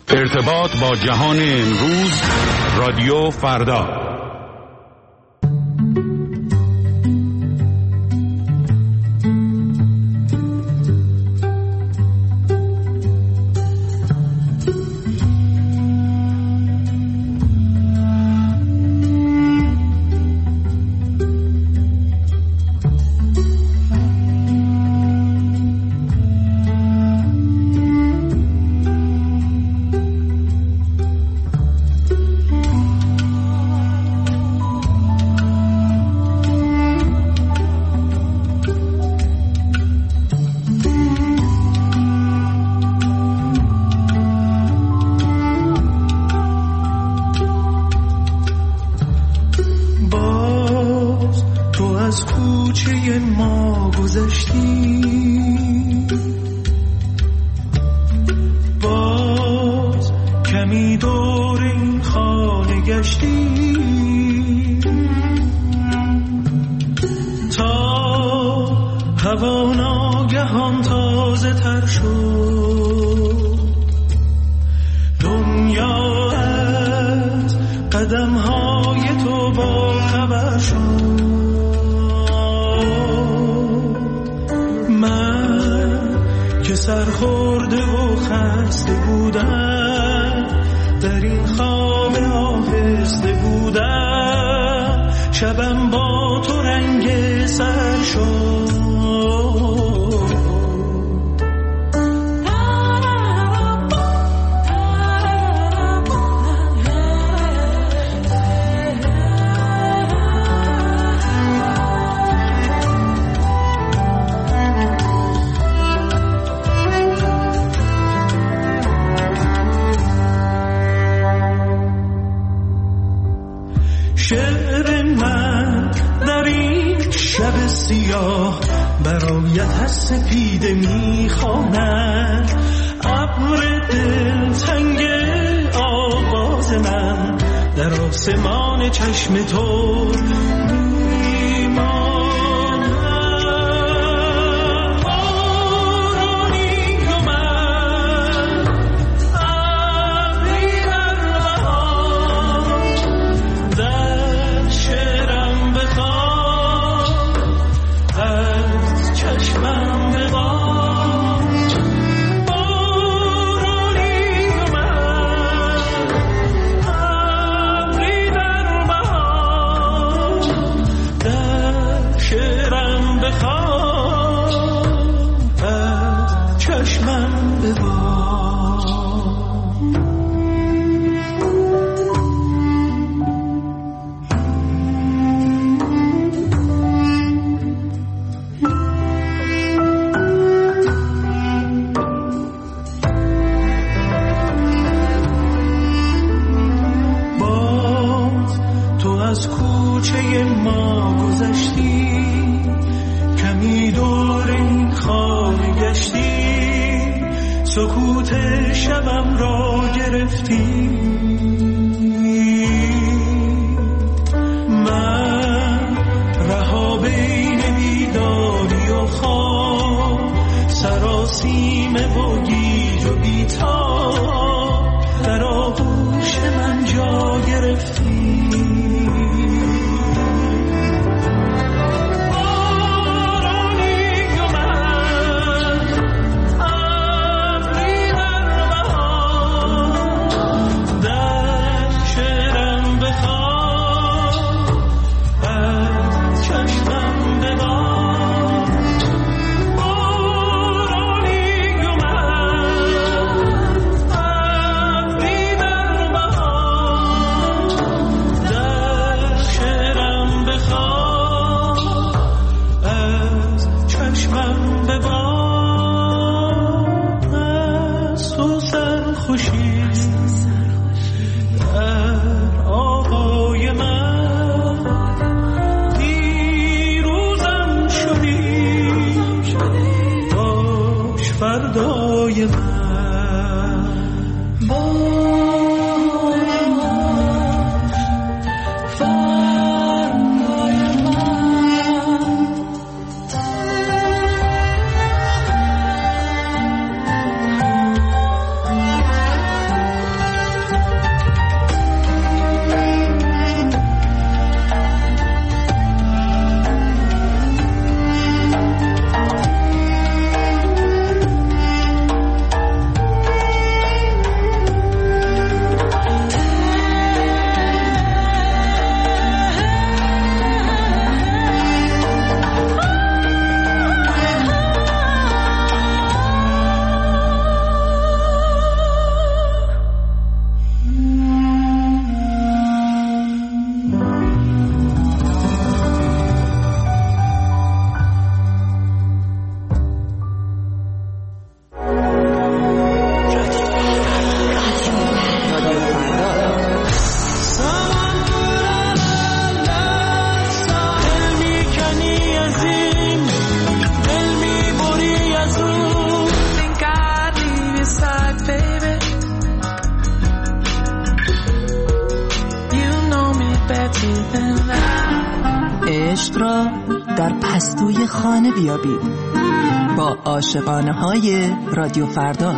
ارتباط با جهان امروز، رادیو فردا. عشق را در پستوی خانه بیابید با عاشقانه های رادیو فردا.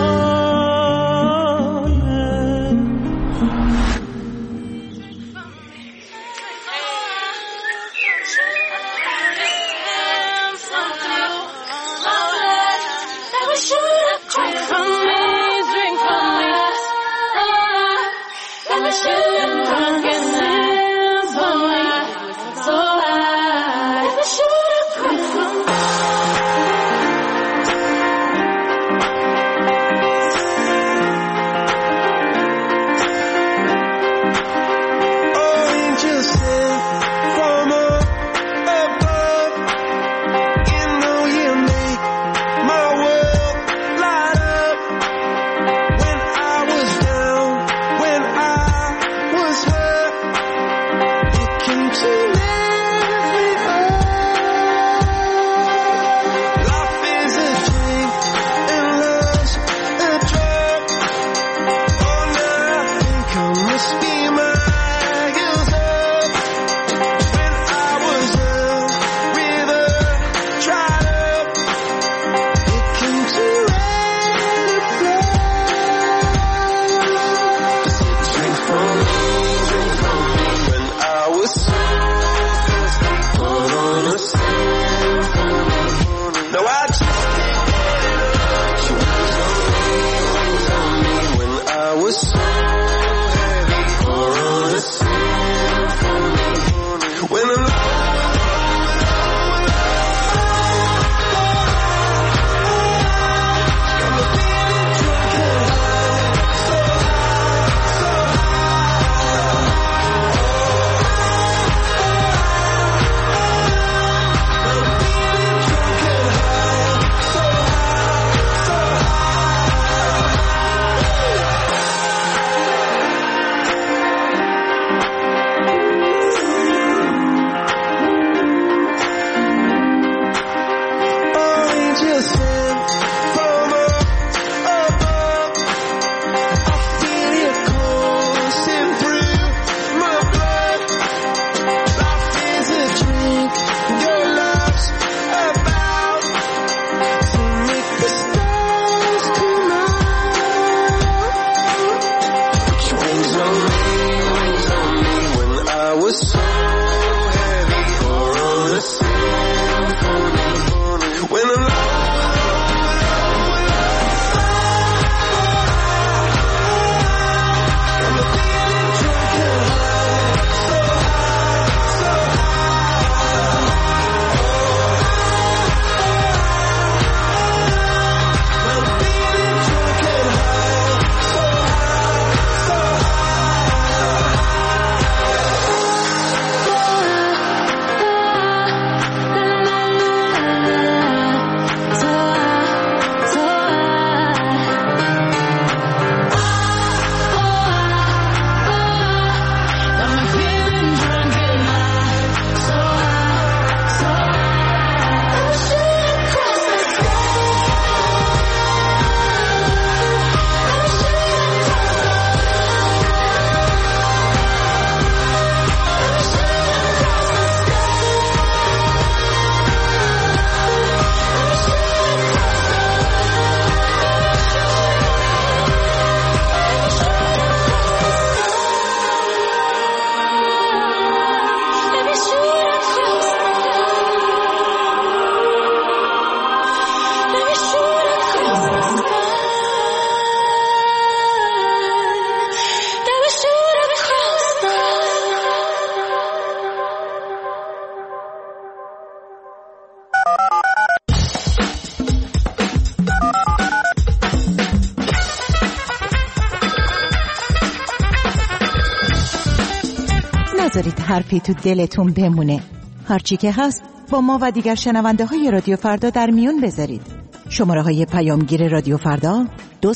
نذارید حرفی تو دلتون بمونه. هرچی که هست با ما و دیگر شنونده های رادیو فردا در میون بذارید. شماره های پیامگیر رادیو فردا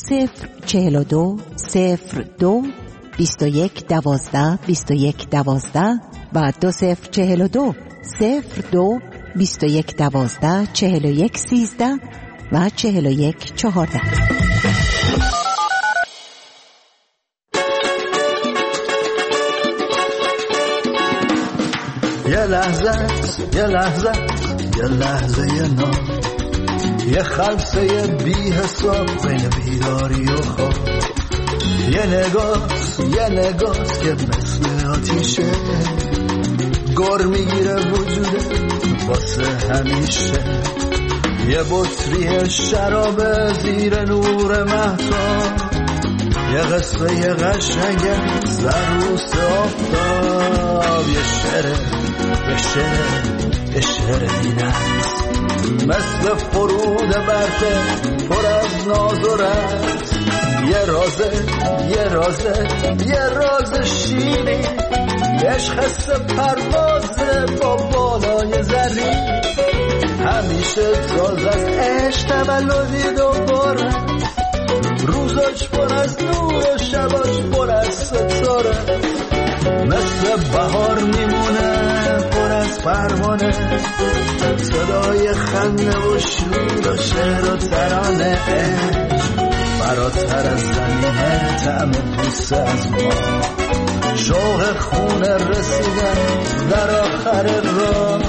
2042 02 21 12 21 12 و 2042 02 21 12 41 13 و 41 14. یه لحظه نام، یه خلصه بی حساب بین بیداری و خواب، یه نگاس که مثل آتیشه گر میگیره وجوده واسه همیشه، یه بطری شراب زیر نور مهتاب، یه قصه قشنگه سروس آفتاب، یه شعر بینست مثل فرود برده پر از ناز و رمز، یه راز شیرین، عشق حس پروازه با بالای زرین، همیشه تازه از عشق تولدی دوباره، روزاش پر از نور و شباش پر از ستاره، مثل بهار میمونه پر از پروانه، صدای خنده و شور و شعر و ترانه، فراتر از زمینه طعم بوسه از ما، شوق خونه رسیدن در آخر راه.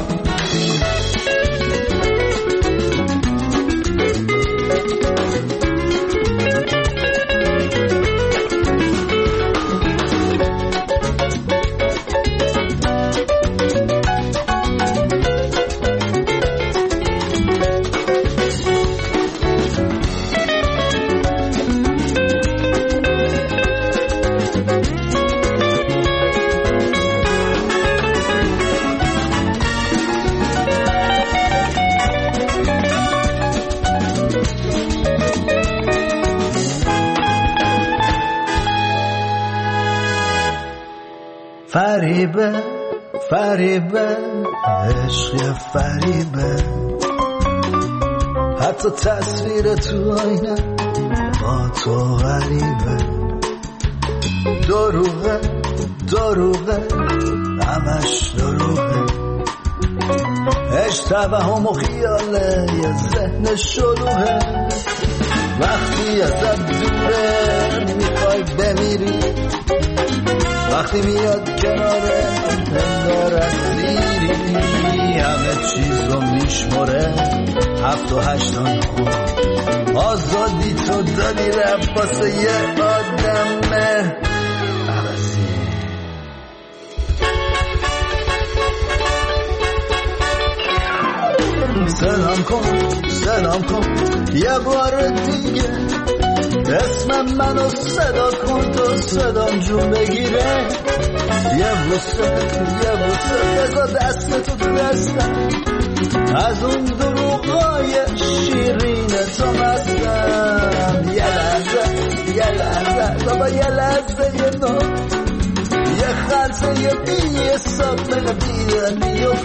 فریبه عشق فریبه، حتی تصویر تو آینه با تو غریبه، دروغه همش دروغه، عشق توهم و خیاله یه ذهن شلوغه، وقتی ازت دوره میخوای بمیری، وقتی میاد کناره انگار اسیری، همه چیزو میشمره 7 و 8 خون، آزادی تو دادی رفت واسه یه آدم عوضی. سلام کن یه بار دیگه، اسم منو صدا کن تا صدام جون بگیره، یه بوسه بذار دستتو تو دستم، از اون دروغای شیرین تو مستم، یه لحظه بابا یه لحظه یه نام، یه خلصه یه بی حساب من بیانی و